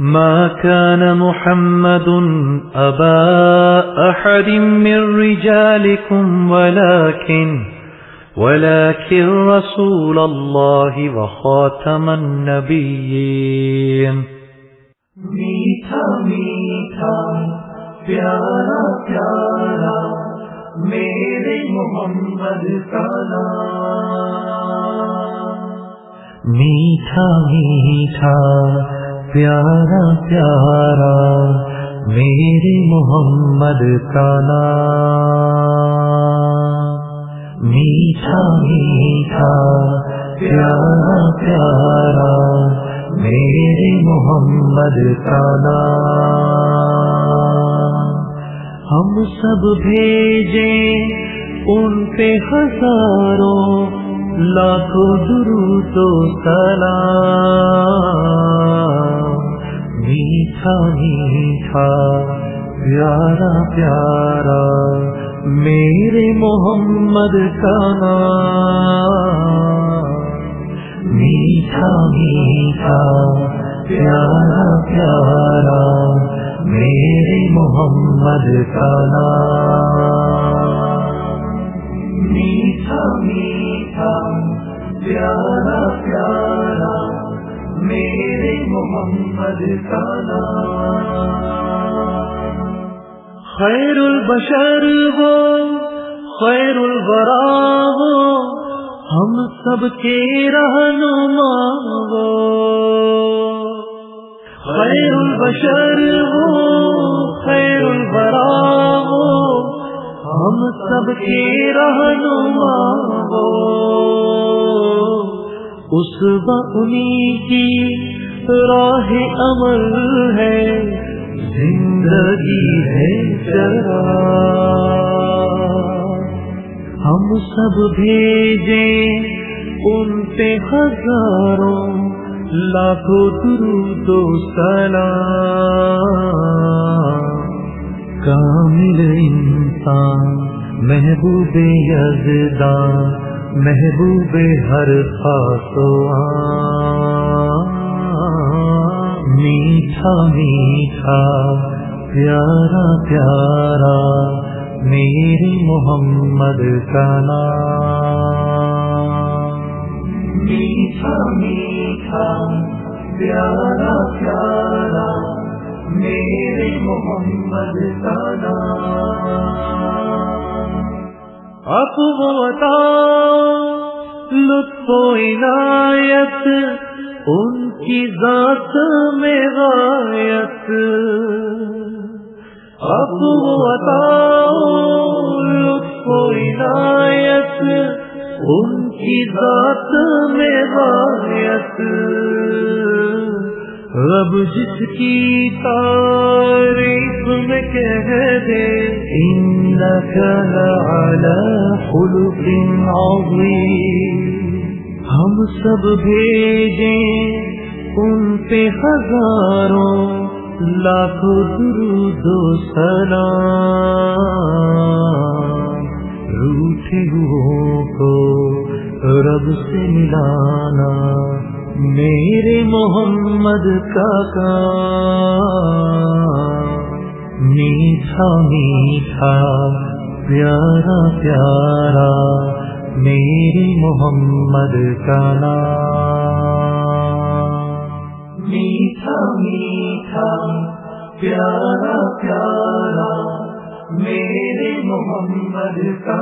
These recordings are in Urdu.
ما كان محمد أبا أحد من رجالكم ولكن رسول الله وخاتم النبيين. میٹھا میٹھا پیارا پیارا میرے محمد کا نام. میٹھا میٹھا پیارا پیارا میرے محمد کا نام. میٹھا میٹھا پیارا پیارا میرے محمد کا نام. ہم سب بھیجیں ان پہ ہزاروں لاکھوں درود و سلام. میٹھا میٹھا پیارا پیارا میرے محمد کا نام. میٹھا میٹھا پیارا پیارا میرے محمد کا نام. میٹھا میٹھا پیارا پیارا میرے محمد کا نام. خیر البشر وہ خیر الورا وہ ہم سب کے رہنما وہ. خیر البشر وہ خیر الورا وہ ہم سب کے رہنما وہ. اسوہ انہی کی راہ عمل ہے زندگی ہے چراغ. ہم سب بھیجیں ان پہ ہزاروں لاکھوں درود و سلام. کامل انسان محبوب یزدان محبوب ہر خاص و عام. میٹھا میٹھا پیارا پیارا میرے محمد کا نام. میٹھا میٹھا پیارا پیارا میرے محمد کا نام. عفو و عطا لطف و عنایت ان کی ذات میں غایت. عفو و عطا لطف و عنایت ان کی ذات میں غایت. رب جس کی تعریف میں کہہ دے انک لعلی خلق عظیم. ہم سب بھیجیں ان پہ ہزاروں لاکھوں درود و سلام. روٹھے ہوئوں کو رب سے ملانا میرے محمد کا کام. میٹھا میٹھا پیارا پیارا میرے محمد کا نام. میٹھا میٹھا پیارا پیارا میرے محمد کا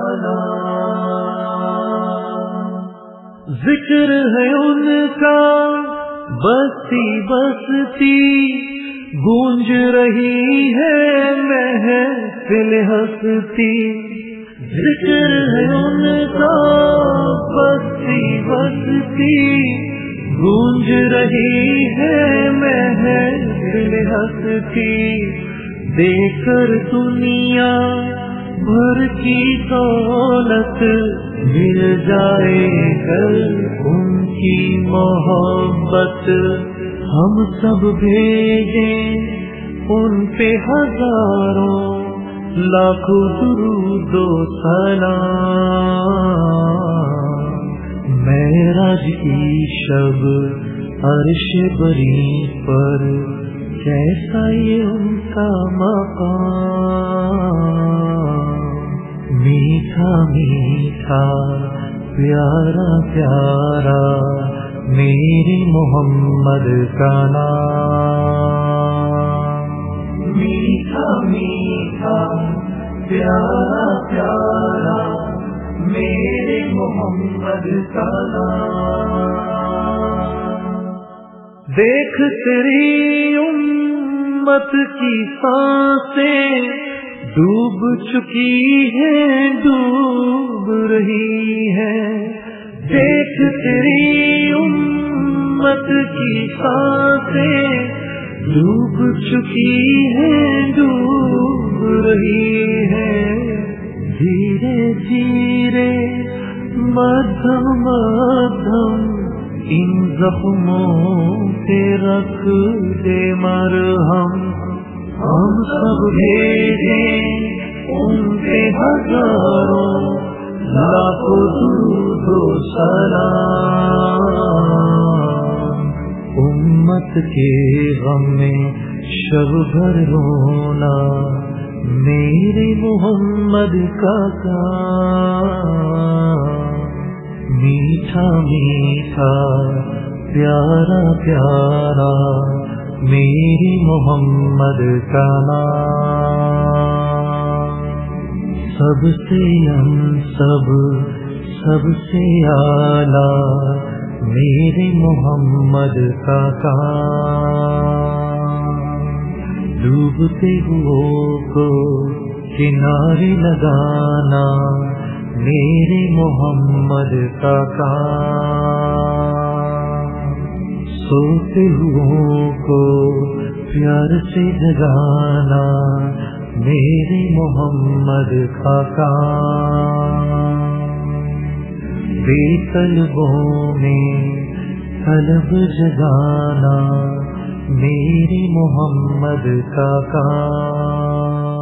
نام. ذکر ہے ان کا بستی بستی گونج رہی ہے محفل ہستی. ذکر ہے ان کا بستی بستی گونج رہی ہے محفل ہستی. دیکھ کر دنیا بھر کی دولت مل جائے کل ان کی محبت. ہم سب بھیجیں ان پہ ہزاروں لاکھوں درود و سلام. معراج کی شب عرش بری پر کیسا یہ ان کا مقام، میٹھا میٹھا پیارا پیارا میرے محمد کا نام، میٹھا میٹھا پیارا پیارا میرے محمد کا نام۔ دیکھ تیری امت کی سانسیں ڈوب چکی ہیں، ڈوب رہی ہیں، دیکھ تیری امت کی سانسیں ڈوب چکی ہیں، ڈوب رہی ہیں، دھیرے دھیرے مدھم مدھم ان زخموں پہ رکھ دے مرہم، ہم سب بھیجیں ان کے ہزاروں لاکھوں درود و سلام، امت کے غم میں شب بھر رونا میرے محمد کا کام، میٹھا میٹھا پیارا پیارا میرے محمد کا نام، سب سے سب سب سے اعلیٰ میرے محمد کا کام، ڈوبتے ہوئے کو کنارے لگانا میرے محمد کا کام، سوتے ہوئے کو پیار سے جگانا میرے محمد کا کام، بے طلبوں میں طلب جگانا میرے محمد کا کام،